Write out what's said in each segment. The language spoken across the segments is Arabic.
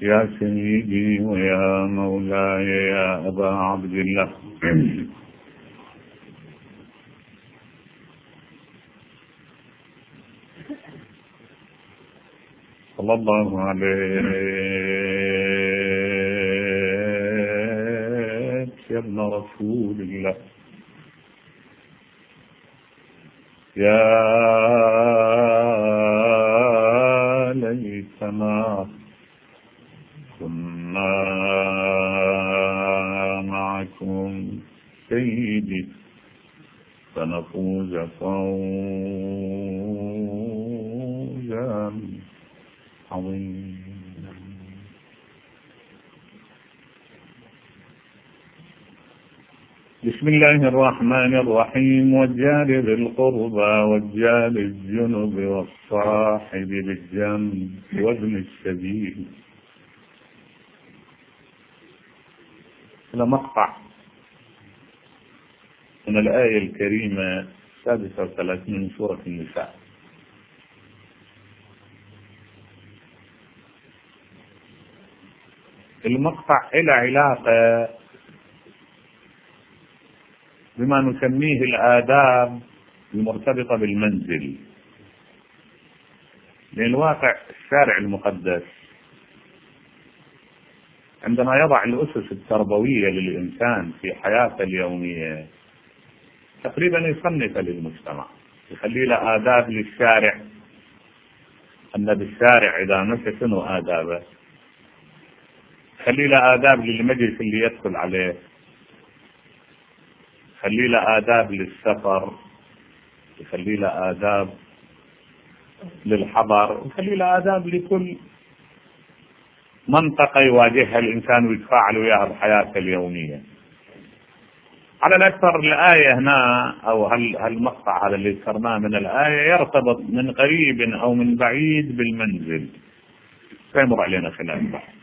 يا سيدي ويا مولاي يا أبا عبد الله صلى الله عليك يا ابن رسول الله يا ليتنا كنا معكم سيدي فنفوز فوزا عظيما. بسم الله الرحمن الرحيم. والجار ذي القربى والجار الجنب والصاحب بالجنب وابن السبيل. هذا مقطع من الآية الكريمة 36 من سورة النساء. المقطع له علاقة بما نسميه الآداب المرتبطة بالمنزل. لأن الواقع الشارع المقدس عندما يضع الأسس التربوية للإنسان في حياته اليومية تقريبا يصنف للمجتمع، يخلي له آداب للشارع، أن بالشارع إذا مشى شنو آدابه، يخلي له آداب للمجلس اللي يدخل عليه، يخلي له آداب للسفر، يخلي له آداب للحضر، يخلي له آداب لكل منطقة يواجهها الإنسان ويتفاعل وياها بحياته اليومية. على الأكثر الآية هنا أو هالمقطع هذا اللي ذكرناه من الآية يرتبط من قريب أو من بعيد بالمنزل، سيمر علينا خلال البحث.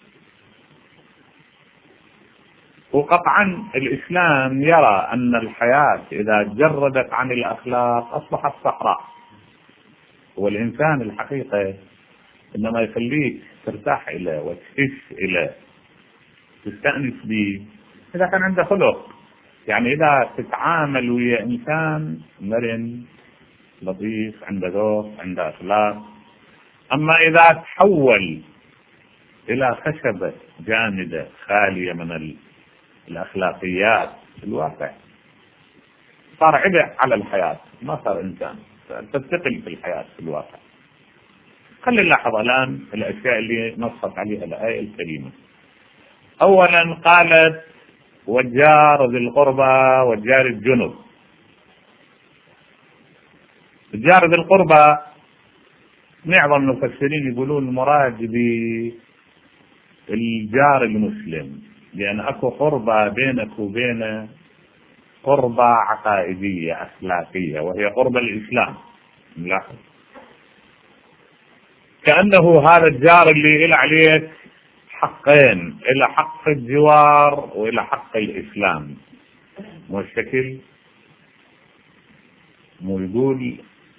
وقطعا الإسلام يرى أن الحياة إذا جردت عن الأخلاق أصبحت صحراء، والإنسان الحقيقة إنما يخليك ترتاح إليه وتحس إليه تستأنس به إذا كان عنده خلق، يعني إذا تتعامل ويا إنسان مرن لطيف عنده ذوق عنده أخلاق. أما إذا تحول إلى خشبة جامدة خالية من الأخلاقيات في الواقع صار عبء على الحياة، ما صار إنسان، تستقل في الحياة في الواقع. خلينا نلاحظ الآن الأشياء اللي نصت عليها الآية الكريمة. أولا قالت والجار ذي القربى والجار الجنب. الجار ذي القربى معظم المفسرين يقولون المراد بالجار المسلم، لأن أكو قربى بينك وبينه قربى عقائدية أخلاقية وهي قرب الإسلام. نلاحظ كأنه هذا الجار اللي إلى عليك حقين، إلى حق الجوار وإلى حق الإسلام. مو الشكل مو يقول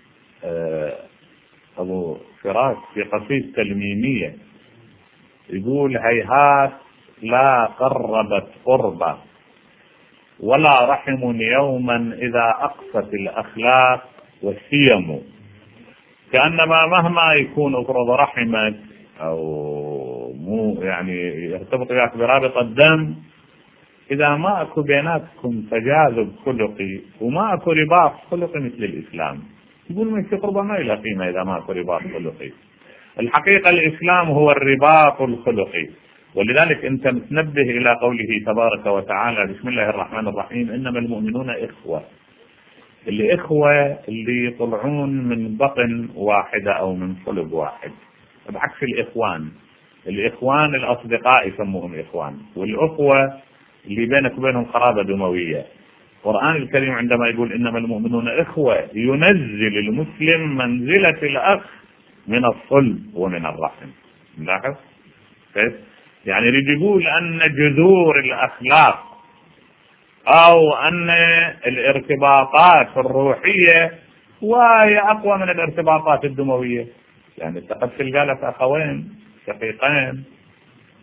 أبو فراس في قصيدة الميمية يقول هيهات لا قربت قربة ولا رحم يوما إذا أقصت الأخلاق والسيم. كأنما مهما يكون أفرض رحمك أو مو يعني يرتبط وياك برابط الدم، إذا ما أكو بيناتكم تجاذب خلقي وما أكو رباط خلقي مثل الإسلام، يقول من في قربة ما إلى قيمة إذا ما أكو رباط خلقي. الحقيقة الإسلام هو الرباط الخلقي، ولذلك أنت متنبه إلى قوله تبارك وتعالى بسم الله الرحمن الرحيم إنما المؤمنون إخوة. الإخوة اللي يطلعون من بطن واحدة أو من صلب واحد، بعكس الإخوان الأصدقاء يسموهم إخوان، والأخوة اللي بينك وبينهم قرابة دموية. القرآن الكريم عندما يقول إنما المؤمنون إخوة ينزل المسلم منزلة الأخ من الصلب ومن الرحم. لاحظ يعني يريد يقول أن جذور الأخلاق أو أن الارتباطات الروحية وهي أقوى من الارتباطات الدموية. يعني قد تلقى لك أخوين شقيقين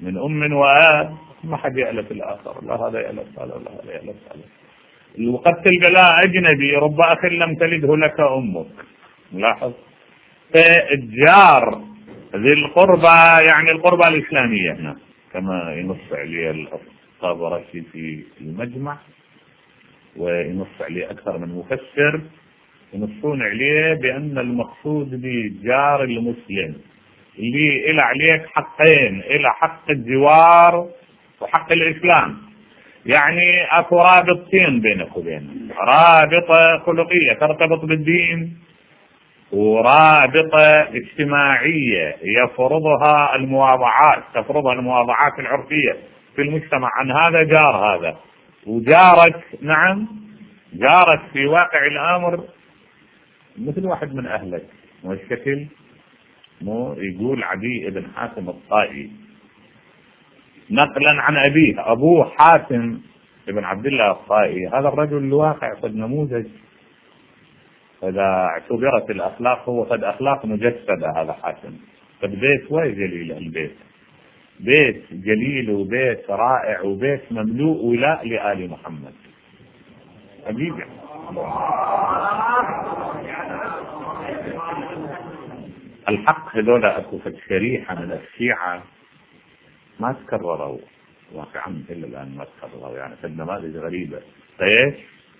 من أم وآب ما حد يألف الآخر، لا هذا يألف هذا ولا هذا يألف هذا. وقد تلقى لا أجنبي رب أخ لم تلده لك أمك. لاحظ، فالجار ذي القربى يعني القربى الإسلامية هنا كما ينص عليه الطبرسي في المجمع، وينص عليه أكثر من مفسر، ينصون عليه بأن المقصود بجار المسلم اللي إلى عليك حقين، إلى حق الجوار وحق الإسلام. يعني أكو رابطتين بينك وبينه، رابطة خلقية ترتبط بالدين، ورابطة اجتماعية يفرضها المواضعات، تفرضها المواضعات العرفية في المجتمع عن هذا جار هذا. وجارك نعم جارك في واقع الأمر مثل واحد من أهلك، والشكل مو يقول عدي بن حاتم الطائي نقلا عن أبيه، أبوه حاتم بن عبد الله الطائي، هذا الرجل الواقع قد نموذج، إذا اعتبرت الأخلاق هو قد أخلاق مجسدة. هذا حاتم قد بيت وجليل، البيت بيت جليل وبيت رائع وبيت مملوء ولاء لآل محمد حبيبي. الحق هذول أكو شريحة من الشيعة ما تكرروا واقعا إلا الآن، ما تكرروا يعني في النماذج غريبة. ايش؟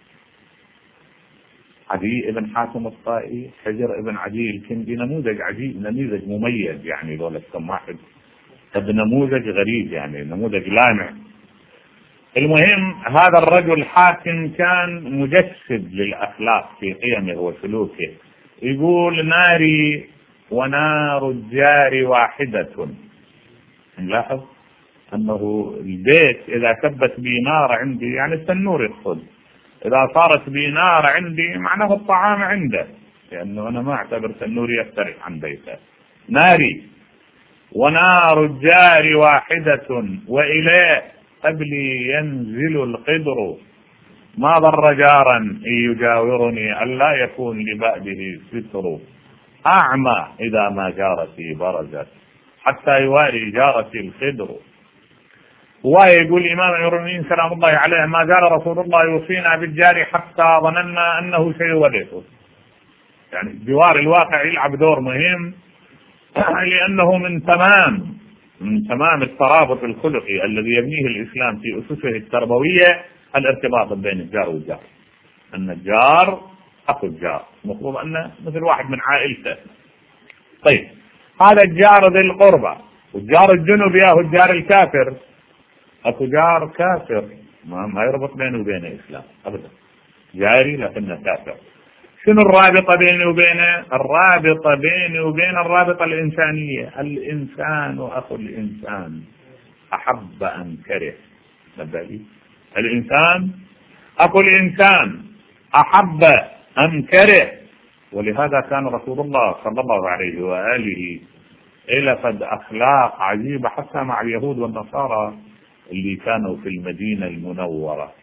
عدي ابن حاتم الطائي، حجر ابن عدي الكندي، نموذج عجيب، نموذج مميز يعني ذولا كم واحد، قد نموذج غريب يعني نموذج لامع. المهم هذا الرجل حاتم كان مجسد للأخلاق في قيمه وسلوكه. يقول ناري ونار الجار واحدة. نلاحظ أنه البيت إذا ثبت بي نار عندي يعني التنور يقصد، إذا صارت بي نار عندي معناه الطعام عنده، لأنه أنا ما أعتبر تنور يفترق عن بيته. ناري ونار الجار واحدة وإليه قبلي ينزل القدر، ما ضر جارا إن يجاورني ألا يكون لبأبه ستر، أعمى إذا ما جارتي برزت حتى يواري جارتي الخدر. ويقول الإمام أمير المؤمنين سلام الله عليه ما زال رسول الله يوصينا بالجار حتى ظننا أنه سيورثه. يعني جوار الواقع يلعب دور مهم، لأنه من تمام الترابط الخلقي الذي يبنيه الإسلام في أسسه التربوية الارتباط بين الجار والجار، أن الجار أخو الجار، مفروض أنه مثل واحد من عائلته. طيب هذا الجار ذي القربى، والجار الجنوبي هو الجار الكافر. أكو جار كافر ما يربط بينه وبين الإسلام أبدا، جاري لكنه كافر. شنو الرابطة بيني وبينه؟ الرابطة بيني وبين الرابطة الإنسانية. الإنسان أخو الإنسان أحب أم كره، الإنسان أخو الإنسان أحب أم كره. ولهذا كان رسول الله صلى الله عليه وآله إلفت أخلاق عجيبة حتى مع اليهود والنصارى اللي كانوا في المدينة المنورة،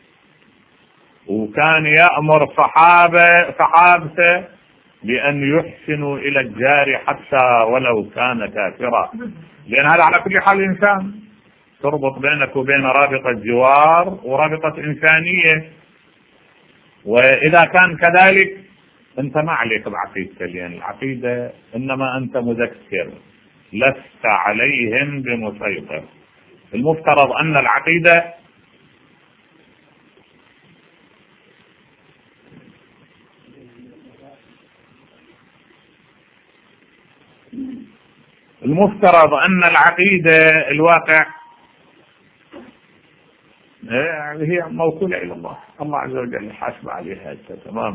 وكان يأمر صحابته بأن يحسنوا إلى الجار حتى ولو كان كافرا، لأن هذا على كل حال إنسان، تربط بينك وبين رابطة جوار ورابطة إنسانية. وإذا كان كذلك أنت ما عليك بعقيدتك، لأن العقيدة إنما أنت مذكر لست عليهم بمسيطر. المفترض أن العقيدة الواقع هي موكولة إلى الله، الله عز وجل يحاسب عليها تمام،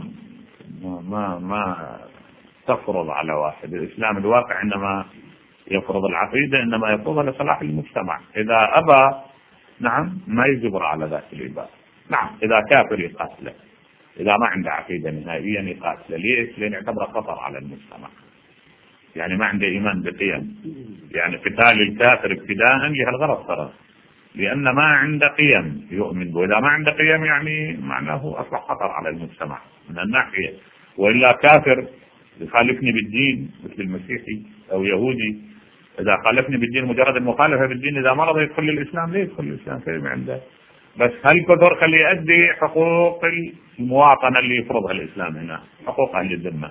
ما تفرض على واحد. الإسلام الواقع إنما يفرض العقيدة، إنما يفرضها لصلاح المجتمع. إذا أبى نعم ما يجبر على ذات الإباء. نعم إذا كافر يقاتله، إذا ما عنده عقيدة نهائيا يقاتله. ليش؟ لأن يعتبر خطر على المجتمع، يعني ما عنده إيمان بقيم. يعني قتال الكافر ابتداء له الغرض ترى، لأن ما عنده قيم يؤمن به. إذا ما عنده قيم يعني معناه أصبح خطر على المجتمع من الناحية. وإلا كافر يخالفني بالدين مثل المسيحي أو يهودي إذا خالفني بالدين مجرد المخالفة بالدين، إذا مرض يدخل الإسلام، ليه يدخل الإسلام؟ فهم عنده. بس هل كثر خليه يؤدي حقوق المواطنة اللي يفرضها الإسلام هنا، حقوق أهل الذمة.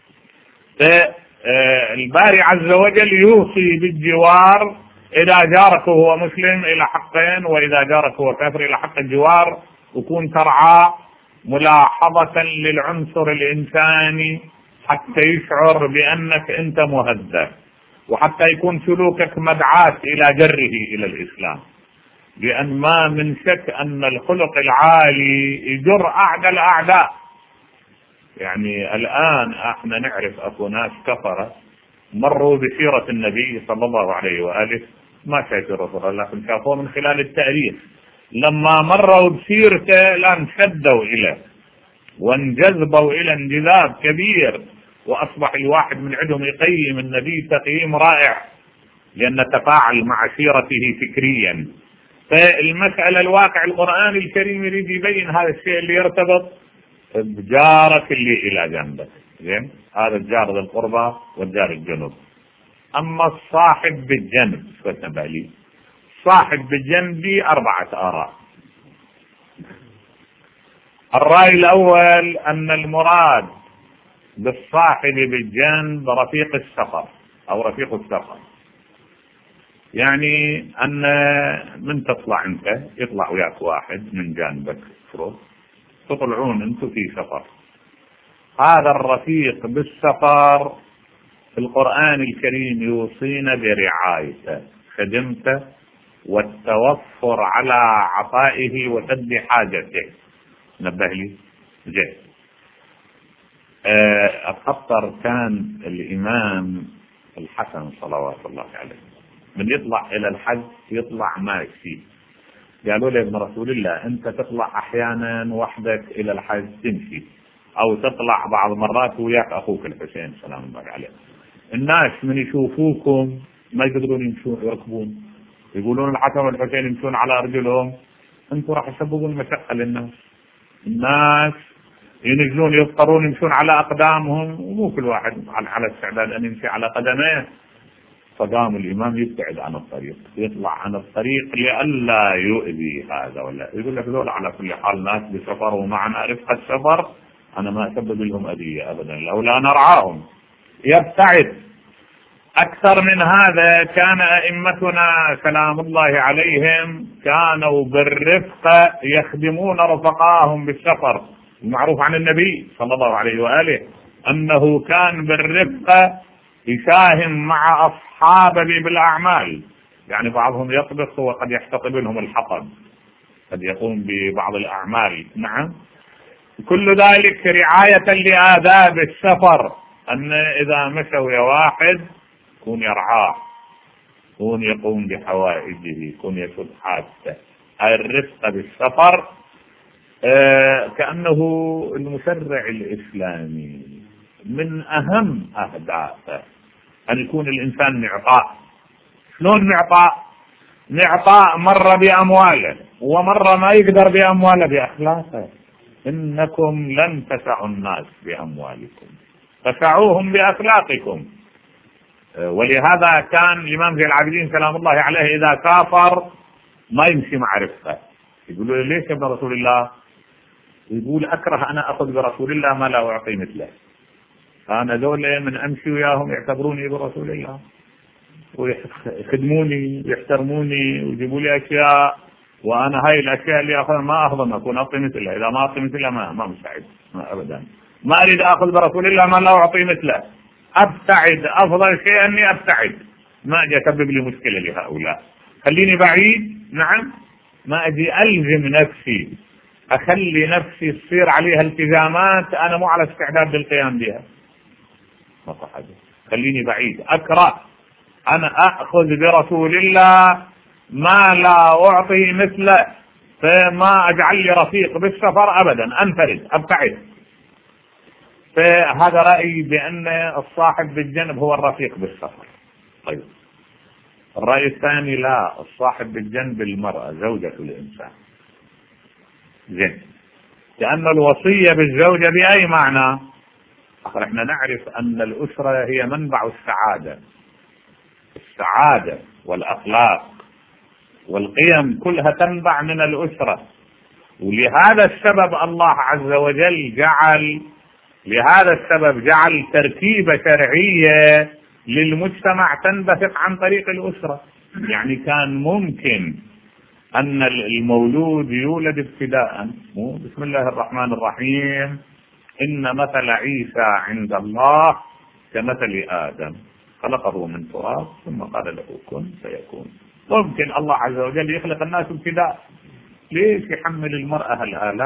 الباري عز وجل يوصي بالجوار إذا جارك هو مسلم إلى حقين، وإذا جارك هو كافر إلى حق الجوار، وكون ترعى ملاحظة للعنصر الإنساني حتى يشعر بأنك أنت مهذب، وحتى يكون سلوكك مدعاة إلى جره إلى الإسلام، لأن ما من شك أن الخلق العالي يجر أعدى الأعداء. يعني الآن احنا نعرف أكو ناس كفرة مروا بسيرة النبي صلى الله عليه وآله، ما شافوا رسول الله لكن شافوه من خلال التاريخ. لما مروا بسيرته لان شدوا إليه وانجذبوا إلى انجذاب كبير، وأصبح الواحد من عندهم يقيم النبي تقييم رائع لأن تفاعل مع سيرته فكريا. فالمسألة الواقع القرآن الكريم يريد يبين هذا الشيء اللي يرتبط بجارك اللي إلى جنبك، زين؟ هذا الجار ذي القربى والجار الجنوب. أما الصاحب بالجنب فتنبه لي، صاحب بالجنب 4 آراء. الرأي الأول أن المراد بالصاحب بالجنب رفيق السفر أو رفيق السفر، يعني أن من تطلع أنت يطلع وياك واحد من جانبك، تطلعون أنتم في سفر، هذا الرفيق بالسفر في القرآن الكريم يوصينا برعايته، خدمته، والتوفر على عطائه وسد حاجته. نبه لي جيد. أتخطر كان الإمام الحسن صلوات الله عليه من يطلع إلى الحج يطلع ماشي، قالوا له ابن رسول الله أنت تطلع أحيانا وحدك إلى الحج تمشي، أو تطلع بعض مرات وياك أخوك الحسين سلام الله عليه. الناس من يشوفوكم ما يقدرون يمشون يركبون، يقولون الحسن والحسين يمشون على أرجلهم، أنتم راح تسببون مشقة للناس. الناس ينزلون يضطرون يمشون على أقدامهم، ومو كل واحد على استعداد أن يمشي على قدميه. فقام الإمام يبتعد عن الطريق، يطلع عن الطريق لئلا يؤذي هذا ولا يقول لك ذول على كل حال ناس بسفر ومعنا رفقة سفر، أنا ما أسبب لهم أذية أبدا لولا نرعاهم. يبتعد. أكثر من هذا كان أئمتنا سلام الله عليهم كانوا بالرفقة يخدمون رفقاهم بالسفر. المعروف عن النبي صلى الله عليه وآله أنه كان بالرفقة يساهم مع أصحابه بالأعمال، يعني بعضهم يطبخ وقد يحتطب لهم الحطب، قد يقوم ببعض الأعمال. نعم، كل ذلك رعاية لآداب السفر، أن إذا مشوا يا واحد يكون يرعاه، يكون يقوم بحوائجه، يكون يسد حاجته. الرفقة بالسفر كأنه المشرع الإسلامي من أهم أهدافه أن يكون الإنسان معطاء. شلون معطاء؟ معطاء مرة بأمواله ومرة ما يقدر بأمواله بأخلاقه. إنكم لن تسعوا الناس بأموالكم، فسعوهم بأخلاقكم. ولهذا كان الإمام زين العابدين سلام الله عليه إذا سافر ما يمشي مع رفقه. يقولوا ليش يا ابن رسول الله؟ يقول أكره أنا أخذ برسول الله ما لا أعطي مثله. أنا ذول من أمشي وياهم يعتبروني برسول الله ويخدموني ويحترموني ويجيبوا لي أشياء، وأنا هاي الأشياء اللي أخذها ما أخذها أكون أعطي مثلها. إذا ما أعطي مثلها ما مساعد، ما أبدا. ما أريد أخذ برسول الله ما لا أعطي مثله، أبتعد. أفضل شيء أني أبتعد، ما أجي أسبب لي مشكلة لهؤلاء، خليني بعيد. نعم، ما أجي ألزم نفسي، أخلي نفسي تصير عليها التزامات أنا مو على استعداد للقيام بها. ما صح، خليني بعيد. أكره أنا أخذ برسول الله ما لا أعطي مثله، فما أجعل لي رفيق بالسفر أبدا، أنفرد أبتعد. فهذا رأيي بأن الصاحب بالجنب هو الرفيق بالسفر. طيب، الرأي الثاني لا، الصاحب بالجنب المرأة زوجة الإنسان. زين، لأن الوصية بالزوجة بأي معنى؟ احنا نعرف أن الأسرة هي منبع السعادة. السعادة والأخلاق والقيم كلها تنبع من الأسرة. ولهذا السبب الله عز وجل جعل تركيبة شرعية للمجتمع تنبثق عن طريق الأسرة. يعني كان ممكن أن المولود يولد ابتداء بسم الله الرحمن الرحيم إن مثل عيسى عند الله كمثل آدم خلقه من تراب ثم قال له كن فيكون. ممكن الله عز وجل يخلق الناس ابتداء. ليش يحمل المرأة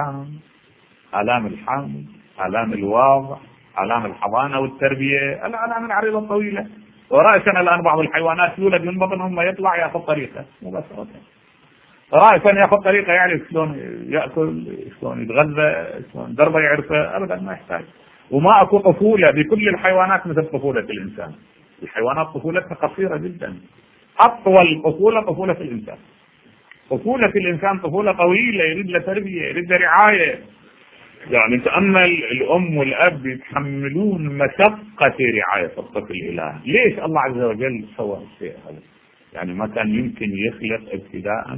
آلام الحمل، آلام الوضع، آلام الحضانة والتربية، الآلام العريضة الطويلة؟ ورأسا الآن بعض الحيوانات يولد من بطن ثم يطلع يأخذ طريقة مباشرة. رأسا يأخذ طريقة، يعني شلون يأكل، شلون يتغذى، شلون دربه يعرفه، أبدا ما يحتاج. وما أكو طفولة بكل الحيوانات مثل طفولة الإنسان. الحيوانات طفولتها قصيرة جدا. أطول طفولة الإنسان. طفولة الإنسان طفولة طويلة، يريد له تربية، يريد له رعاية. يعني تأمل الأم والأب يتحملون مشقة رعاية الطفل الإله. ليش الله عز وجل سوى الشيء هذا؟ يعني ما كان يمكن يخلق ابتداء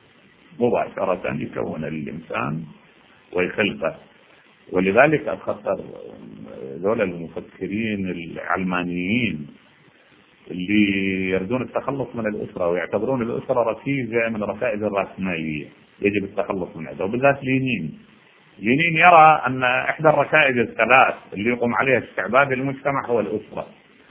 مباشرة يكون الإنسان ويخلقه. ولذلك أخطر ذول المفكرين العلمانيين اللي يريدون التخلص من الأسرة ويعتبرون الأسرة ركيزة من ركائز الرأسمالية يجب التخلص منها، وبالذات لينين يرى أن إحدى الركائز الثلاث اللي يقوم عليها استعباد المجتمع هو الأسرة.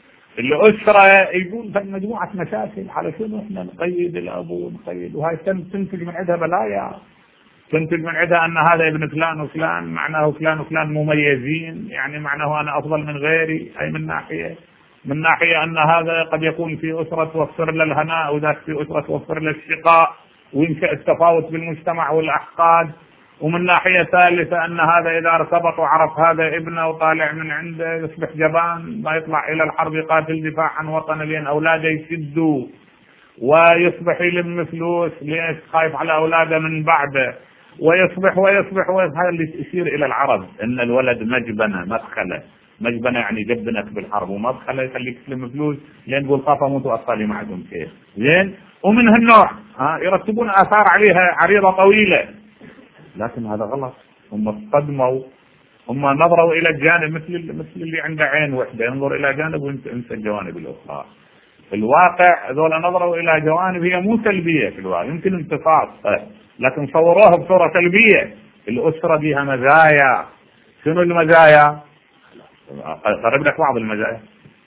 الأسرة يقول مجموعة مشاكل، على شنو احنا نقيد الأب ونقيد، وهاي تنتج من عندها بلايا، تنتج من عندها أن هذا ابن فلان وفلان، معناه فلان وفلان مميزين، يعني معناه أنا أفضل من غيري. أي من ناحية أن هذا قد يكون في أسرة توفر له الهناء وذاك في أسرة توفر له الشقاء وينشأ التفاوت بالمجتمع والأحقاد. ومن ناحية ثالثة أن هذا إذا ارتبط وعرف هذا ابنه وطالع من عنده يصبح جبان، ما يطلع إلى الحرب يقاتل دفاع عن وطنه لين أولاده يشدوا، ويصبح يلم فلوس ليش خايف على أولاده من بعده، ويصبح هذا اللي يشير إلى العرب أن الولد مجبنة يعني جبنك بالحرب، ومدخله يخليك تلم فلوس لين تقول خاف اموت واطفالي ما عندهم شيء زين. ومن هالنوع يرتبون آثار عليها عريضة طويلة، لكن هذا غلط. هم اصطدموا، هم نظروا إلى الجانب مثل اللي عنده عين وحدة ينظر إلى جانب وينسى الجوانب الأخرى. في الواقع ذولا نظروا إلى جوانب هي مو سلبية في الواقع، يمكن امتصاص، لكن صوروها بصورة سلبية. الأسرة بها مزايا. شنو المزايا؟ قرب لك بعض المزايا.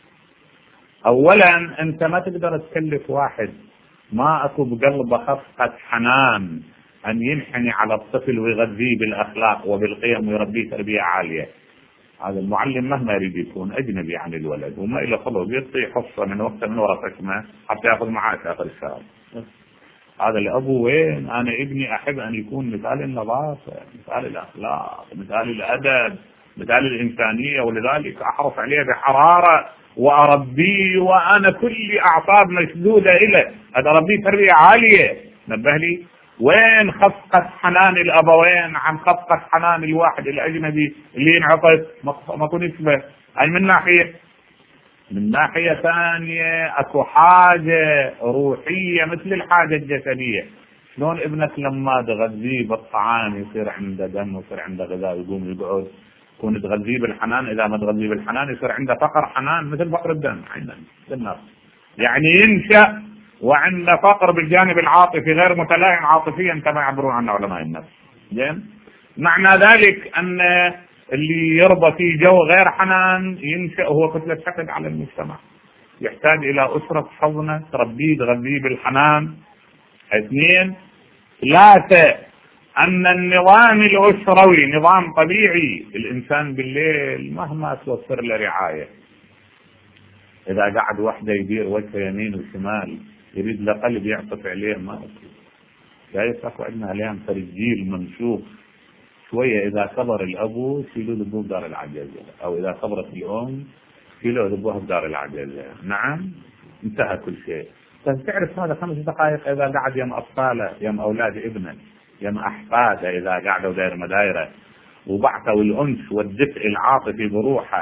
أولا أنت ما تقدر تكلف واحد ما أكو بقلبه خفقة حنان أن ينحني على الطفل ويغذيه بالأخلاق وبالقيم ويربيه تربية عالية. هذا المعلم مهما يريد يكون أجنبي عن الولد وما إلى خلق يعطي حصة من وقت من وراء حكمة حتى يأخذ معاه آخر الشهر. هذا الأبو وين؟ أنا ابني أحب أن يكون مثال النظافة، مثال الأخلاق، مثال الأدب، مثال الإنسانية، ولذلك أحرص عليه بحرارة وأربيه وأنا كل أعصاب مشدودة إليه، هذا أربيه تربية عالية. نبه لي وين خفقة حنان الأبوين عن خفقة حنان الواحد الأجنبي اللي ينعطف ما كن يشبه. أي من ناحية ثانية أكو حاجة روحية مثل الحاجة الجسدية. شلون ابنك لما تغذيه بالطعام يصير عنده دم ويصير عنده غذاء يقوم يقعد، كون تغذيه بالحنان، إذا ما تغذيه بالحنان يصير عنده فقر حنان مثل فقر الدم عندنا الناس، يعني ينشأ وعنده فقر بالجانب العاطفي غير متلائم عاطفيا كما يعبرون عنه علماء النفس. زين، معنى ذلك أن اللي يربى في جو غير حنان ينشأ هو كتلة حقد على المجتمع، يحتاج إلى أسرة حضنة تربيه تغذيه بالحنان. اثنين، ثلاثة، أن النظام الأسروي نظام طبيعي. الإنسان بالليل مهما توفر له رعاية، إذا قعد وحده يدير وجهه يمين وشمال يريد له قلب يعطف عليه ما أكل. جاي يصحوا عندنا اليوم ترجيل منشوف شوية، إذا كبر الأبو شيلوا ذبوه بدار العجزة، أو إذا كبرت الأم شيلوا ذبوها بدار العجزة. نعم، انتهى كل شيء. بس تعرف هذا 5 دقائق إذا قعد يم أطفاله يم أولاد ابنه يم أحفاده إذا قعدوا داير مدايرة وبعثوا الأنس والدفء العاطفي بروحه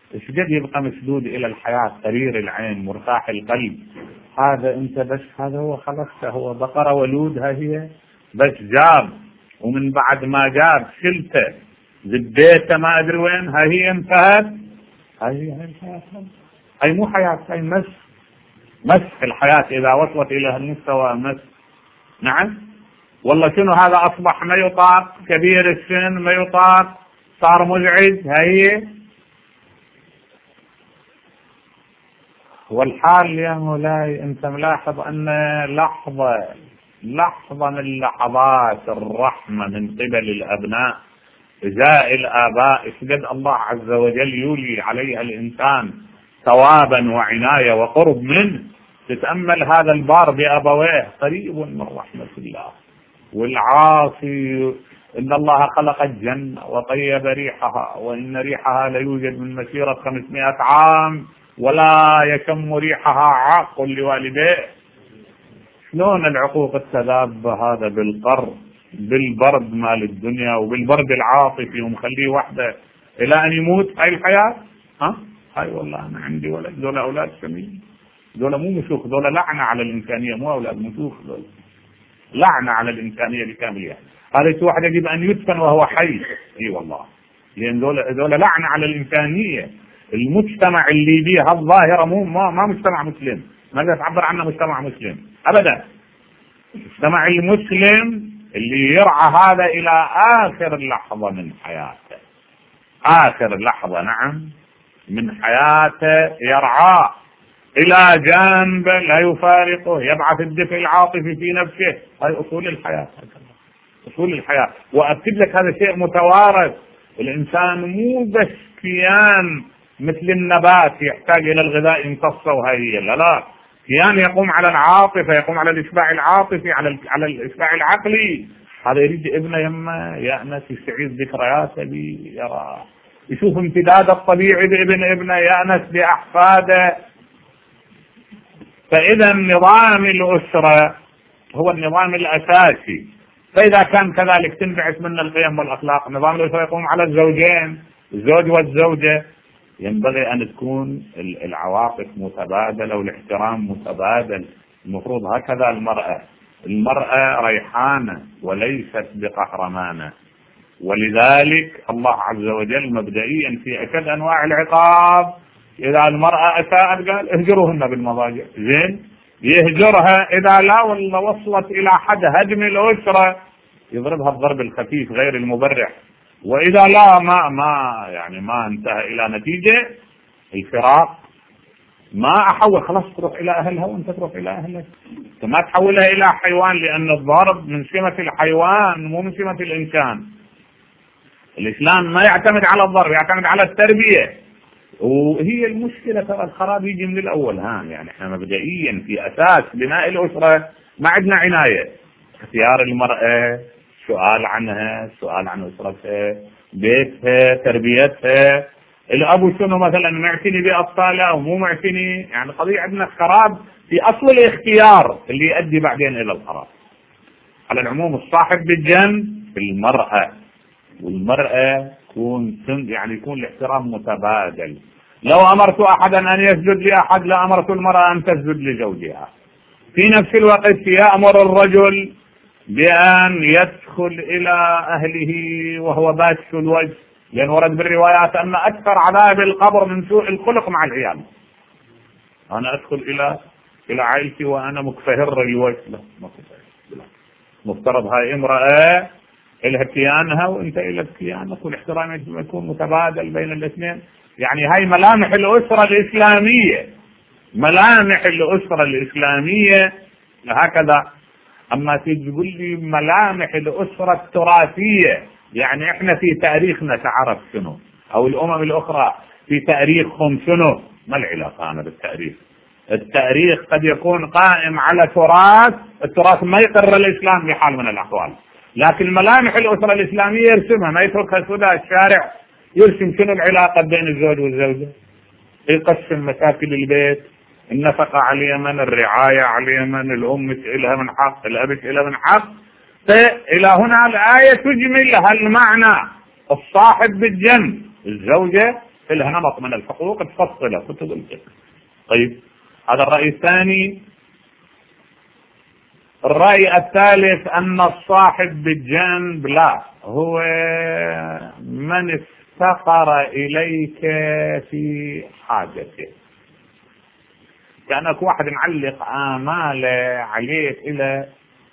ايش قد يبقى مسدود الى الحياة، قرير العين مرتاح القلب. هذا انت بس هذا هو خلقته، هو بقرة ولودها هي بس جاب، ومن بعد ما جاب شلته زبيته ما ادري وين، هي انتهت. هي الحياة، هي مو حياة، هي مسح الحياة اذا وصلت الى هالمستوى مسح. نعم والله شنو هذا، اصبح ما يطاق، كبير السن ما يطاق، صار مزعج. هي والحال يا مولاي انت ملاحظ ان لحظة من لحظات الرحمة من قبل الابناء ازاء الاباء، قد الله عز وجل يولي عليها الانسان ثوابا وعناية وقرب منه. تتأمل هذا البار بأبويه قريب من رحمة الله، والعاصي إن الله خلق الجنة وطيب ريحها، وإن ريحها ليوجد من مسيرة 500 عام ولا يشم ريحها عاق لوالديه. شلون العقوق التذاب هذا بالبرد مال الدنيا وبالبرد العاطفي ومخليه وحده إلى أن يموت. هاي الحياة. هاي والله أنا عندي ولد، دول أولاد سمين، دول مو مشوخ، دول لعنة على الإنسانية، مو أولاد مشوخ، دول لعنة على الإنسانية بكاملها. هذا واحد يجب أن يدفن وهو حي. اي والله، لأن دول لعنة على الإنسانية. المجتمع اللي بيه الظاهرة ما مجتمع مسلم. ماذا تعبر عنه مجتمع مسلم؟ أبدا. المجتمع المسلم اللي يرعى هذا إلى آخر لحظة من حياته، آخر لحظة نعم من حياته يرعاه إلى جانب لا يفارقه، يبعث الدفء العاطفي في نفسه. هاي أصول الحياة، أصول الحياة. وأكد لك هذا شيء متوارث. الإنسان مو بس كيان مثل النبات يحتاج إلى الغذاء يمتصه وهي لا، كيان يقوم على العاطفة، يقوم على الإشباع العاطفي، على الإشباع العقلي. هذا يريد ابنه يما يأنس، يستعيد ذكرياته بي، يرى يشوف امتداد الطبيعي بابن ابنه، يأنس بأحفاده. فإذا نظام الأسرة هو النظام الأساسي، فإذا كان كذلك تنبعث منه القيم والأخلاق. نظام الأسرة يقوم على الزوجين، الزوج والزوجة. ينبغي أن تكون العواطف متبادلة والاحترام متبادل. المفروض هكذا المرأة ريحانة وليست بقهرمانة. ولذلك الله عز وجل مبدئيا في أشد أنواع العقاب إذا المرأة أساءت قال اهجروهن بالمضاجع. زين، يهجرها. إذا لا والله وصلت إلى حد هدم الأسرة يضربها الضرب الخفيف غير المبرح. وإذا لا ما انتهى إلى نتيجة الفراق، ما أحول خلاص تروح إلى أهلها وأنت تروح إلى أهلك. ما تحولها إلى حيوان، لأن الضرب من سمة الحيوان مو من سمة الإنسان. الإسلام ما يعتمد على الضرب، يعتمد على التربية. وهي المشكلة ترى الخراب يجي من الأول. يعني احنا مبدئيا في أساس بناء الأسرة ما عندنا عناية. اختيار المرأة، سؤال عنها، سؤال عن أسرتها، بيتها، تربيتها. الأب شنو مثلا معتني بأطفاله أو مو معتني. يعني قضية عندنا خراب في أصل الاختيار اللي يؤدي بعدين إلى الخراب. على العموم الصاحب بالجنب المرأة، والمرأة يكون الاحترام متبادل. لو أمرت أحدا أن يسجد لأحد لأمرت المرأة أن تسجد لزوجها. في نفس الوقت يأمر الرجل بأن يدخل إلى أهله وهو باسل الوجه، لأن ورد بالروايات أن أكثر عذاب القبر من سوء الخلق مع العيال. أنا أدخل إلى عائلتي وأنا مكفهر الوجه. لا، مفترض هاي امرأة إلها كيانها وانت إلى كيانك، والاحترام يكون متبادل بين الاثنين. يعني هاي ملامح الأسرة الإسلامية، ملامح الأسرة الإسلامية هكذا. أما تيجي تقول لي ملامح الأسرة التراثية، يعني احنا في تاريخنا تعرف شنو، أو الأمم الأخرى في تاريخهم شنو. ما العلاقة أنا بالتاريخ؟ التاريخ قد يكون قائم على التراث ما يقر الإسلام بحال من الأحوال، لكن ملامح الأسرة الإسلامية يرسمها، ما يتركها سدى الشارع. يرسم شنو العلاقة بين الزوج والزوجة، يقسم مشاكل البيت، النفقة على اليمن، الرعاية على اليمن، الأم لها من حق، الأب لها من حق. فإلى هنا الآية تجمل هالمعنى. الصاحب بالجنب الزوجة لها نمط من الحقوق تفصله كتب الفقه. طيب هذا الرأي الثاني. الرأي الثالث أن الصاحب بالجنب لا، هو من افتقر إليك في حاجته، كأنك واحد معلق آماله عليك إلى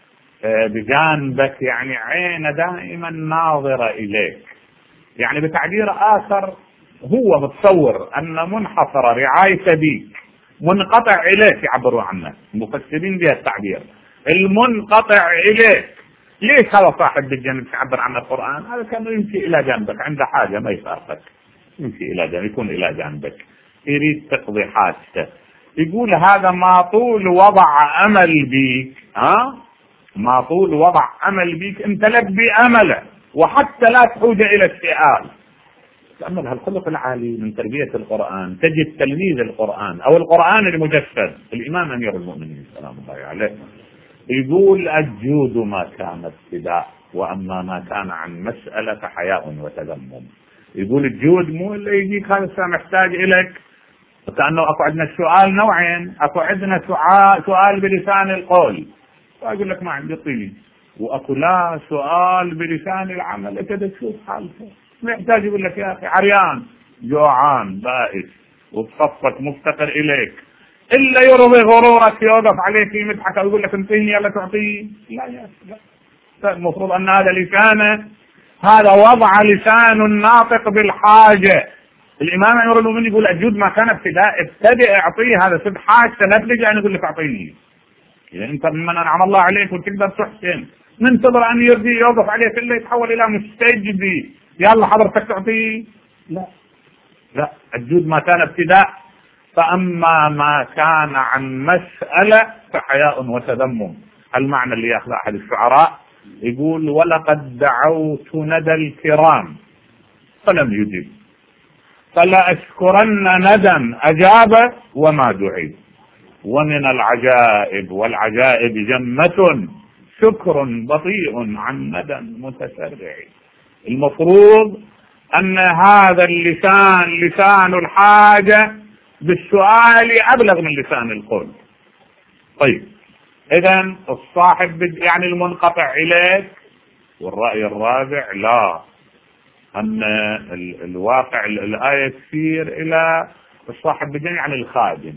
بجانبك، يعني عينه دائما ناظرة إليك. يعني بتعبير آخر هو متصور أن منحصر رعايته بيك، منقطع إليك يعبروا عنه مفسرين بها التعبير، المنقطع إليك. ليش هذا صاحب بالجنب يعبر عنه القرآن؟ هذا كان يمشي إلى جانبك عنده حاجة ما يفارقك، يمشي إلى جانب، يكون إلى جانبك، يريد تقضي حاجته. يقول هذا ما طول وضع أمل بيك، ما طول وضع أمل بيك، انت لك بأمله وحتى لا تحوج إلى السؤال. تأمل هالخلق العالي من تربية القرآن، تجد تلميذ القرآن أو القرآن المجسد الإمام أمير المؤمنين سلام الله عليه يقول الجود ما كان ابتداء، وأما ما كان عن مسألة فحياء وتذمم. يقول الجود مو اللي يجيك هذا محتاج إليك، كأنه أكو عندنا السؤال نوعين، أكو عندنا سؤال بلسان القول وأقول لك ما عندي طيب، وأكو لا سؤال بلسان العمل، أنت تشوف حالته ما يحتاج يقول لك يا أخي عريان جوعان بائس وبصفك مفتقر إليك، إلا يرضي غرورك يوقف عليك يمدحك ويقول لك انتهي يلا تعطيه. لا يا لا، المفروض أن هذا لسانه، هذا وضع لسان الناطق بالحاجة. الإمام أمير المؤمنين يقول الجود ما كان ابتداء، ابتدئ اعطيه، هذا سد حاجته لا تلجأ أن يقول لك أعطيني. إذا أنت ممن أنعم الله عليك وتقدر تحسن، ننتظر أن يرضي يوقف عليك إلا يتحول إلى مستجدي يلا حضرتك تعطيه؟ لا لا، الجود ما كان ابتداء، فأما ما كان عن مسألة فحياء وتذمم. المعنى اللي ياخذ أحد الشعراء يقول ولقد دعوت ندى الكرام فلم يجب، فلا أشكرن ندى أجاب وما دعي، ومن العجائب والعجائب جمة شكر بطيء عن ندى متسرع. المفروض أن هذا اللسان لسان الحاجة بالسؤال أبلغ من لسان القول. طيب إذن الصاحب يعني المنقطع إليك. والرأي الرابع لا، أن الواقع الآية تشير إلى الصاحب بالجنب يعني الخادم،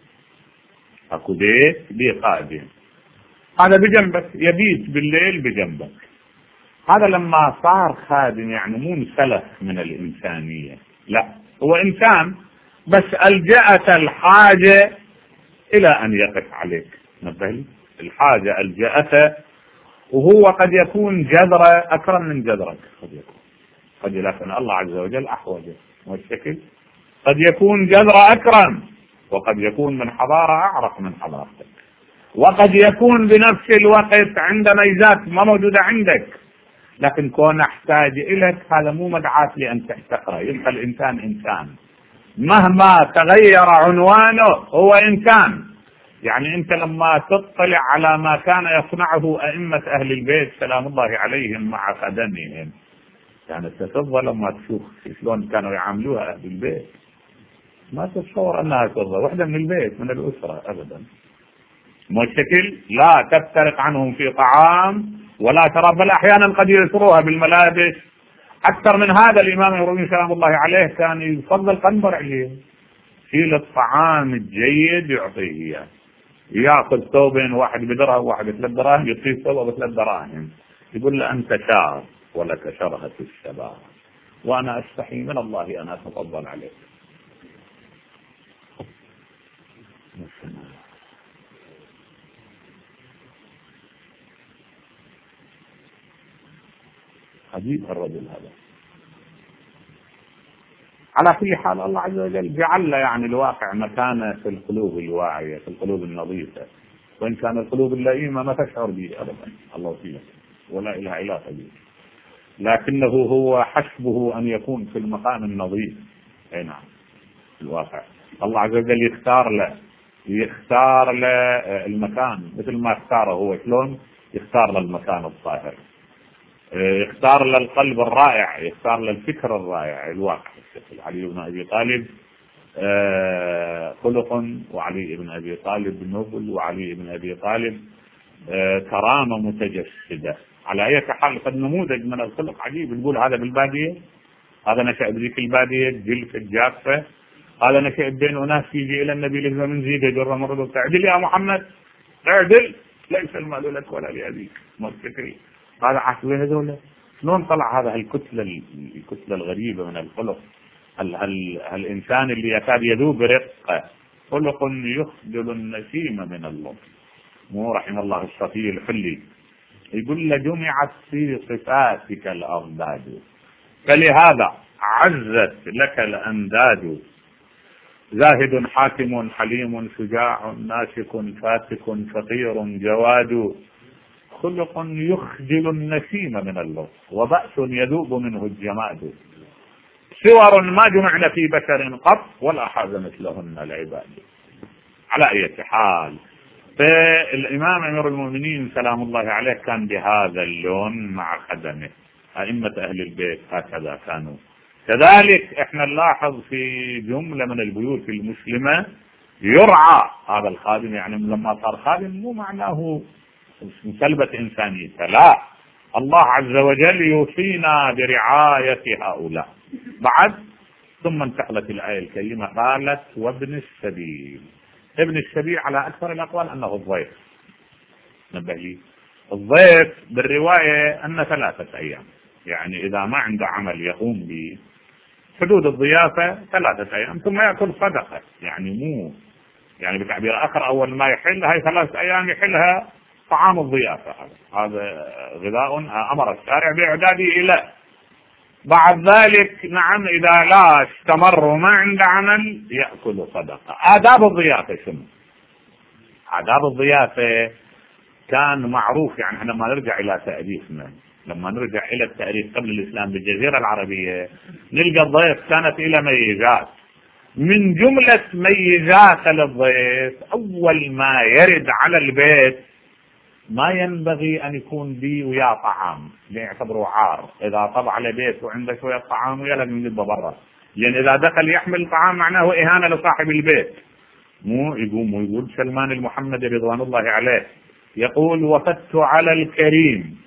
أكو بيت بيه خادم، هذا بجنبك يبيت بالليل بجنبك. هذا لما صار خادم يعني مو انسلخ من الإنسانية، لا هو إنسان بس ألجأت الحاجة إلى أن يقف عليك. نبهي الحاجة ألجأته، وهو قد يكون جذره أكرم من جذرك، قد لكن الله عز وجل أحوجه والشكل، قد يكون جذره أكرم، وقد يكون من حضارة أعرق من حضارتك، وقد يكون بنفس الوقت عنده ميزات ما موجودة عندك، لكن كون احتاج إليك هذا مو مدعاة لأن تحتقره. يبقى الإنسان إنسان مهما تغير عنوانه، هو إنسان. يعني أنت لما تطلع على ما كان يصنعه أئمة أهل البيت سلام الله عليهم مع خدمهم، يعني تتظل لما تشوف شلون كانوا يعاملوها أهل البيت، ما تتصور أنها تظل واحدة من البيت من الأسرة أبدا. مشكل لا تفترق عنهم في طعام ولا ترى، بل أحيانا قد يسروها بالملابس. أكثر من هذا الإمام الرومي سلام الله عليه كان يفضل قنبر عليه، شيل الطعام الجيد يعطيه إياه، يأخذ ثوبين، واحد بدرهم واحد ب3 دراهم، يعطيه ثوب ب3 دراهم، يقول له أنت شار ولك شرهة الشباب وأنا أستحي من الله أن أتفضل عليك. عجيب الرجل هذا. على كل حال الله عز وجل جعل يعني الواقع مكانه في القلوب الواعية، في القلوب النظيفة، وإن كان القلوب اللئيمة ما تشعر به أبدا، الله فيه ولا إله إلا هو، لكنه هو حسبه أن يكون في المكان النظيف. أي نعم الواقع الله عز وجل يختار له المكان مثل ما اختاره هو، شلون يختار له المكان الطاهر. يختار للقلب الرائع، يختار للفكر الرائع الواقع. علي بن أبي طالب خلق، وعلي بن أبي طالب نبل، وعلي بن أبي طالب كرامة متجسدة. على أي حال قد نموذج من الخلق عجيب. نقول هذا بالبادية، هذا نشأ بذيك البادية الجلف الجافة، هذا نشأ بين أناس يجي إلى النبي لازم من زيد يجر مرضه تعدل يا محمد اعدل، ليس المال لك ولا لأبيك ما تفكري. هذا حسبه هذول شلون طلع هذا الكتلة الغريبة من الخلق. الإنسان اللي يكاد يذوب رقة، خلق يخجل النسيم من اللطف. مو رحم الله الصفي الحلي يقول لجمعت في صفاتك الأضداد، فلهذا عزت لك الأنداد. زاهد حاكم حليم شجاع ناسك فاتك فقير جواد، خلق يخجل النسيم من اللطف، وبأس يذوب منه الجماد. صور ما جمعن في بشر قط، ولا حاز مثلهن العباد. على أي حال، فالإمام أمير المؤمنين سلام الله عليه كان بهذا اللون مع خدمه. أئمة أهل البيت هكذا كانوا. كذلك احنا نلاحظ في جملة من البيوت المسلمة يرعى هذا الخادم، يعني لما صار خادم مو معناه مسلبة إنسانيته، لا، الله عز وجل يوصينا برعاية هؤلاء. بعد ثم انتقلت الآية الكريمة قالت وابن السبيل. ابن السبيل على أكثر الأقوال أنه الضيف. نبه لي الضيف بالرواية أن 3 أيام، يعني إذا ما عنده عمل يقوم به حدود الضيافة 3 أيام، ثم يأكل صدقة. يعني مو يعني بتعبير آخر أول ما يحل هاي 3 أيام يحلها طعام الضيافة. هذا غذاء أمر الشارع بإعداده إليه. بعد ذلك نعم إذا لا استمر وما عنده عمل يأكل صدقة. آداب الضيافة شنو؟ آداب الضيافة كان معروف، يعني احنا لما نرجع إلى تاريخنا، لما نرجع إلى التاريخ قبل الإسلام بالجزيرة العربية نلقى الضيف كانت إلى ميزات. من جملة ميزات للضيف أول ما يرد على البيت ما ينبغي أن يكون بي ويا طعام، يعتبروا عار. إذا طبع على بيت وعنده شوية طعام ويا لازم يجيبه برا، يعني إذا دخل يحمل طعام معناه إهانة لصاحب البيت. مو يقوم ويقول سلمان المحمدي رضوان الله عليه يقول وفدت على الكريم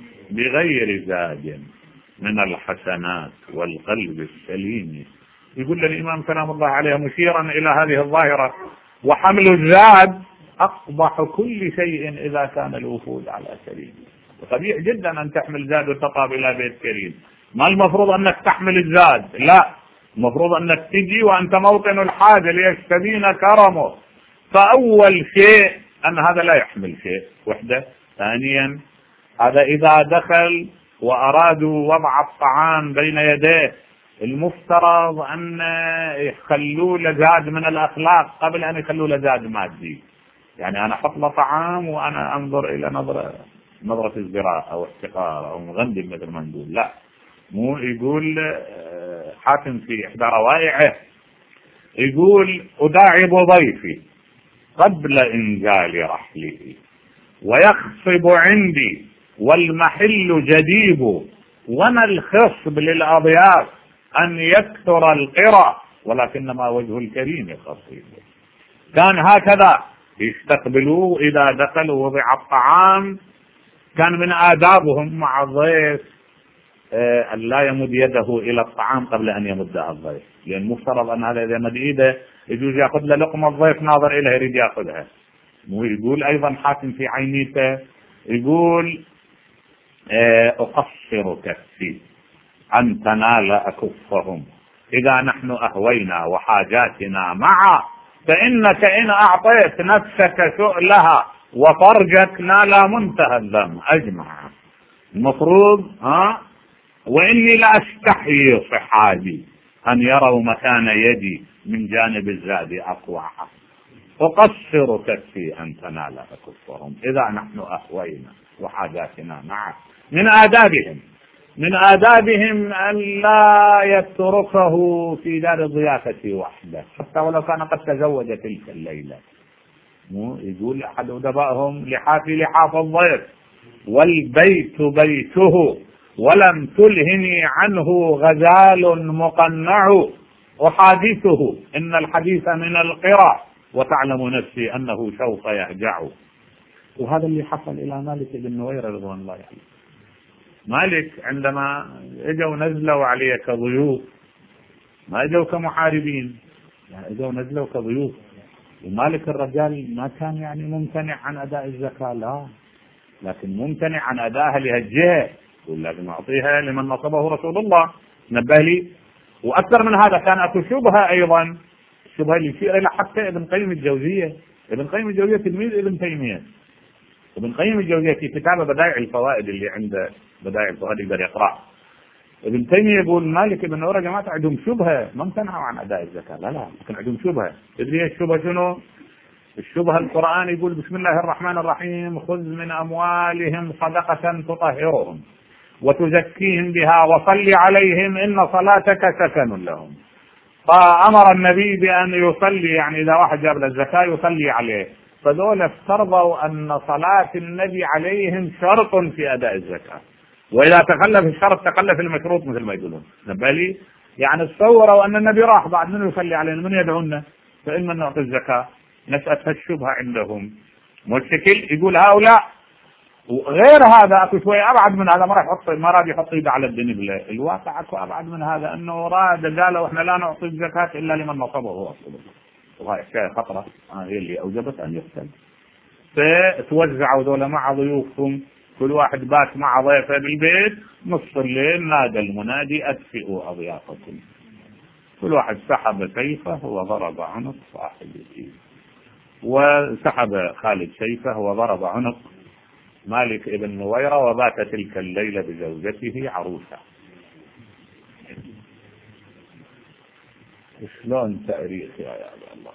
بغير زاد من الحسنات والقلب السليم. يقول الإمام سلام الله عليه مشيرا إلى هذه الظاهرة وحمل الزاد أقبح كل شيء إذا كان الوفود على كريم. قبيح جدا أن تحمل زاد وتطاب إلى بيت كريم. ما المفروض أنك تحمل الزاد، لا، المفروض أنك تجي وأنت موطن الحاجة ليستبين كرمه. فأول شيء أن هذا لا يحمل شيء وحده. ثانيا هذا إذا دخل وأرادوا وضع الطعام بين يديه المفترض أن يخلوا له زاد من الأخلاق قبل أن يخلوا له زاد مادي. يعني أنا أحط له طعام وأنا أنظر إلى نظرة ازدراء أو احتقار أو مغندل مثل ما نقول، لا، مو يقول حاتم في إحدى روائعه يقول أداعب ضيفي قبل إنزال رحله ويخصب عندي والمحل جديب وما الخصب للأضياف أن يكثر القرى ولكنما وجه الكريم خصيب. كان هكذا يستقبلوه إذا دخلوا وضع الطعام. كان من آدابهم مع الضيف أن لا يمد يده إلى الطعام قبل أن يمدها الضيف، لأن مفترض أن هذا إذا مد إيده يجوز يأخذ له لقمة الضيف ناظر إليه يريد يأخذها. ويقول أيضا حاكم في عينيته يقول أقصر كفي أن تنال أكفهم إذا نحن أهوينا وحاجاتنا معا فإنك إن أعطيت نفسك سؤلها وفرجك نال منتهى الذم أجمع. المفروض وإني لا أستحيي صحابي أن يروا مكان يدي من جانب الزاد أقوعها أقصر كفي أن تنال أكفهم إذا نحن أهوينا وحاجاتنا معا. من آدابهم أن لا يتركه في دار الضيافة وحده حتى ولو كان قد تزوج تلك الليلة. يقول أحد أدبائهم لحافي لحاف الضيف والبيت بيته ولم تلهني عنه غزال مقنع أحادثه إن الحديث من القرى وتعلم نفسي أنه سوف يهجع. وهذا اللي حصل إلى مالك بن نويرة رضوان الله عليه. مالك عندما اجوا نزلوا عليه كضيوف، ما اجوا كمحاربين، يعني اجوا نزلوا كضيوف، ومالك الرجال ما كان يعني ممتنع عن أداء الزكاة، لا، لكن ممتنع عن أدائها لهالجهة، يقول لازم أعطيها لمن نصبه رسول الله، نبه لي. وأكثر من هذا كان أكو شبهة أيضا، الشبهة اللي يشير إلى حتى ابن قيم الجوزية. ابن قيم الجوزية تلميذ ابن تيمية. ابن قيم الجوزية في كتابه بدائع الفوائد اللي عنده بدائع الفوائد يقدر يقرأ، ابن تيمية يقول مالك بن نويرة جماعة عندهم شبهة، ما امتنعوا عن أداء الزكاة، لا لكن عندهم شبهة. تدري الشبهة شنو؟ الشبهة القرآن يقول بسم الله الرحمن الرحيم خذ من أموالهم صدقة تطهرهم وتزكيهم بها وصل عليهم إن صلاتك سكن لهم. فأمر النبي بأن يصلي، يعني إذا واحد جاب الزكاة يصلي عليه، فدول افترضوا أن صلاة النبي عليهم شرط في أداء الزكاة، وإذا تخلف الشرط تخلف المشروط مثل ما يقولون، نبالي يعني تصوروا أن النبي راح بعد من يصلي علينا من يدعونا فإما نعطي الزكاة. نشأت الشبهة عندهم مشكل، يقول هؤلاء وغير هذا اكو شوي ابعد من هذا، ما راد يحط ايده على الدنيا. الواقع اكو ابعد من هذا، انه راد قالوا احنا لا نعطي الزكاة الا لمن نصبه هو رسول الله، وهي اشياء خطرة هي اللي اوجبت ان يقتل. فتوزعوا ذولا مع ضيوفهم، كل واحد بات مع ضيفه بالبيت، نصف الليل نادى المنادي ادفئوا اضيافكم، كل واحد سحب سيفه وضرب عنق صاحبه، وسحب خالد سيفه وضرب عنق مالك ابن نويرة، وبات تلك الليلة بزوجته عروسة. شلون تاريخ يا الله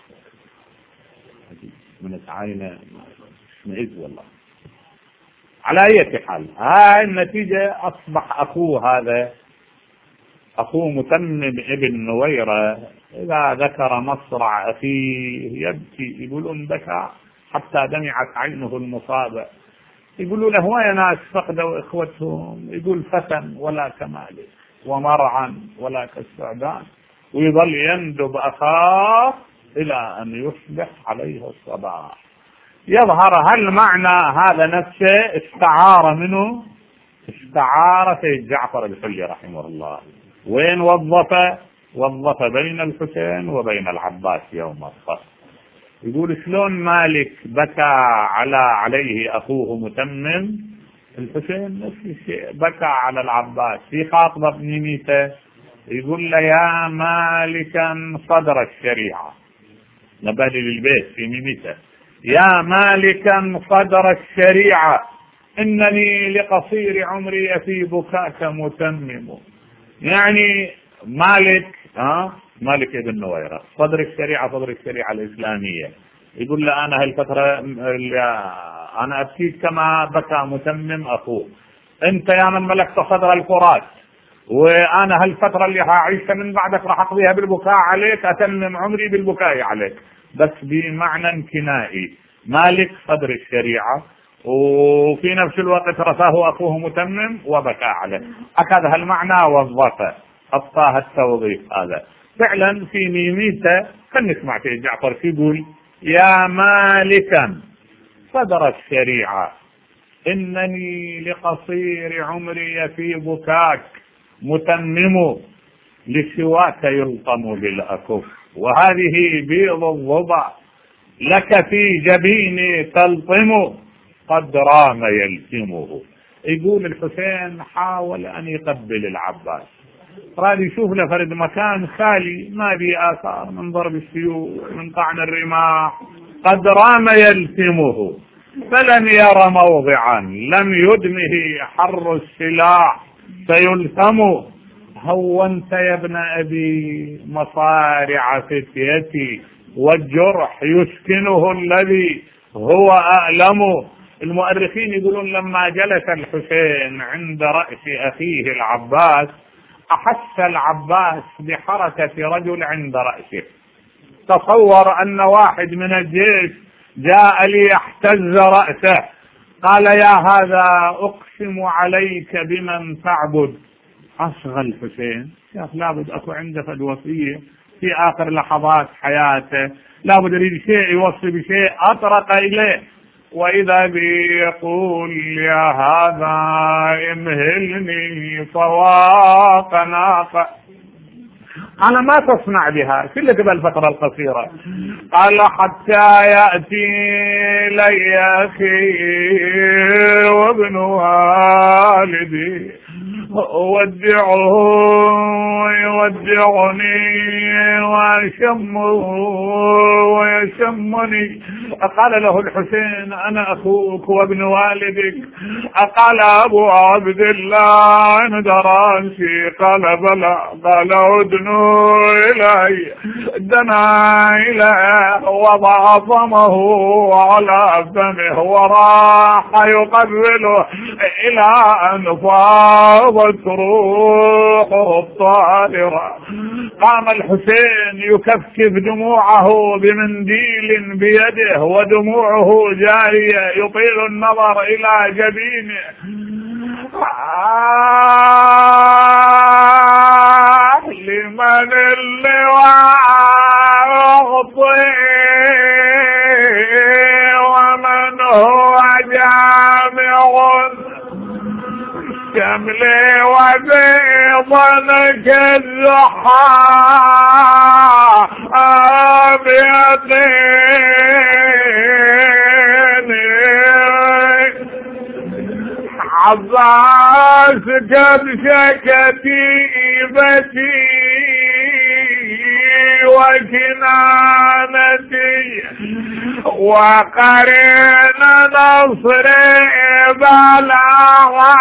من عينه مئز والله. على أي حال هاي النتيجة، أصبح أخوه هذا أخوه متمم ابن نويرة إذا ذكر مصرع أخيه يبكي، يقولون بكى حتى دمعت عينه المصابة، يقولوا له ويا ناس فقدوا إخوتهم، يقول فتى ولا كمالك ومرعا ولا كالسعدان، ويظل يندب أخاه إلى أن يصبح عليه الصباح. يظهر هل معنى هذا نفسه استعار منه، استعار سيد جعفر الحلي رحمه الله. وين وظف بين الحسين وبين العباس يوم الفصل. يقول شلون مالك بكى عليه أخوه متمم، الحسين نفس الشيء بكى على العباس. في خاطبة ابن ميتة يقول له يا مالكا صدر الشريعة، نبالي للبيت في ميميتة، يا مالكا صدر الشريعة إنني لقصير عمري في بكاك متمم. يعني مالك ابن نويرة صدر الشريعة الإسلامية، يقول له أنا هالفترة أنا أبكيك كما بكى متمم أخوه، أنت يا من ملكت صدر الفرات، وأنا هالفترة اللي هعيشها من بعدك راح أقضيها بالبكاء عليك، أتمم عمري بالبكاء عليك، بس بمعنى كنائي. مالك صدر الشريعة وفي نفس الوقت رثاه أخوه متمم وبكى عليه، أكاد هالمعنى وظفه، أبطاه التوظيف هذا فعلا في ميميته. خلينا نسمع في جعفر يقول يا مالكا صدر الشريعة إنني لقصير عمري في بكاك متمم، لسواك يلطم بالأكف وهذه بيض الضبع لك في جبيني تلطم قد رام يلتمه. يقول الحسين حاول أن يقبل العباس، راد يشوف له فرد مكان خالي ما بي آثار من ضرب السيوف من طعن الرماح، قد رام يلتمه فلن يرى موضعا لم يدمه حر السلاح فيلثم. هونت يا ابن أبي مصارع فتيتي والجرح يسكنه الذي هو أألم. المؤرخين يقولون لما جلس الحسين عند رأس أخيه العباس أحس العباس بحركة رجل عند رأسه، تصور أن واحد من الجيش جاء ليحتز رأسه، قال يا هذا أقسم عليك بمن تعبد. أصغى الحسين، لابد أكو عنده فالوصية في آخر لحظات حياته، لابد يريد شيء يوصي بشيء. أطرق إليه وإذا بي يقول يا هذا امهلني فواق ناقة. قال ما تصنع بها كلك بالفترة القصيرة؟ قال حتى يأتي لي أخي وابن والدي أودعه ويودعني ويشمه ويشمني. قال له الحسين أنا أخوك وابن والدك. قال أبو عبد الله عند رأسي. قال بلى. قال ادنوا إلي. دنا إليه وضع فمه على فمه وراح يقبله إلى أن فاضت روحه الطاهرة. قام الحسين يكفكف دموعه بمنديل بيده ودموعه جارية يطيل النظر إلى جبينه. لمن اللواء أعطي ومن هو جامع شملي وبيضا كالزحى بيقيني. عباس كبش كتيبتي وكنانتي وقرين نصري بلغا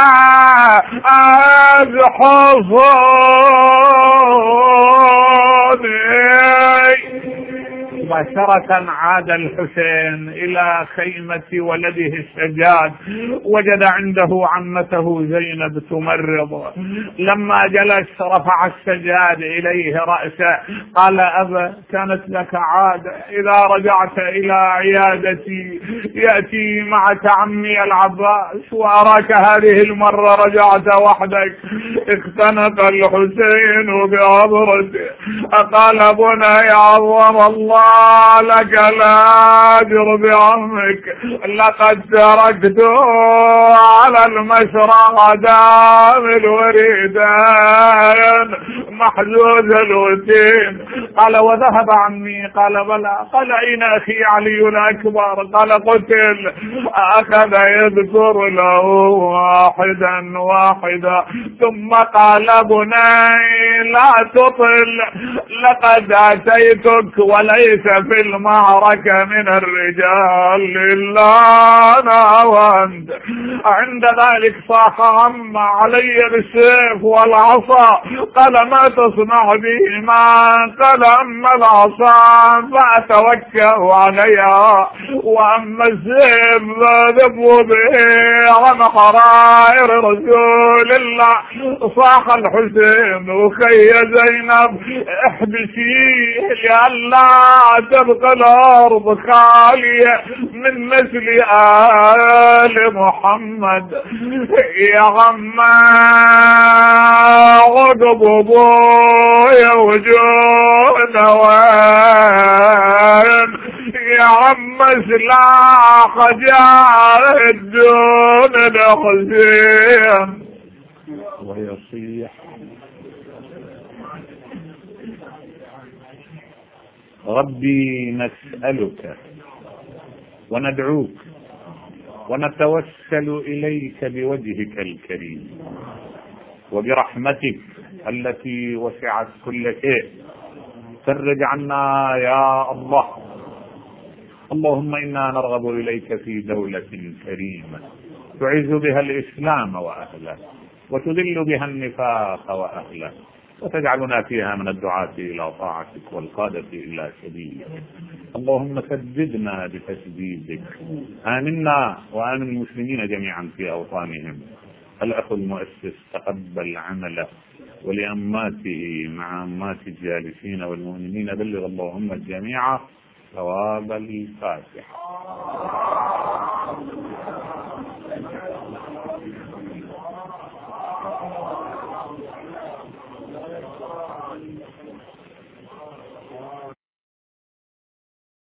أزحصوني. مباشرة عاد الحسين إلى خيمة ولده السجاد، وجد عنده عمته زينب تمرض. لما جلس رفع السجاد إليه رأسه قال أبا كانت لك عادة إذا رجعت إلى عيادتي يأتي معك عمي العباس وأراك هذه المرة رجعت وحدك. اختنق الحسين بعبرته. قال بني عظم الله لك الأجر بعمك لقد تركته على المشرق دام الوريدان محجوز الوتين. قال وذهب عمي؟ قال بلى. قال أين أخي علي الأكبر؟ قال قتل. أخذ يذكر له واحدا واحدا ثم قال بني لا تطل لقد أتيتك وليس في المعركة من الرجال إلا أنا وأنت. عند ذلك صاح عم علي بالسيف والعصا. قال ما تصنع بهما؟ قال أما العصا فأتوكأ عليها وأما السيف فأذب به عن خرائر رسول الله. صاح الحسين أخي زينب احبسيه لئلا تبقى الأرض خالية من مثل آل محمد. يا عما غضب ابويا وجود وين يا عم سلاح جاهد دون الحسين. ويصيح ربي نسألك وندعوك ونتوسل إليك بوجهك الكريم وبرحمتك التي وسعت كل شيء. فرج عنا يا الله. اللهم إنا نرغب إليك في دولة كريمة تعز بها الإسلام وأهله وتذل بها النفاق وأهله وتجعلنا فيها من الدعاة إلى طاعتك والقادة إلى سبيلك. اللهم سددنا بتسديدك. آمنا وآمن المسلمين جميعا في أوطانهم. الأخ المؤسس تقبل عمله ولأماته مع أمات الجالسين والمؤمنين بلغ اللهم الجميع ثواب الفاتحة.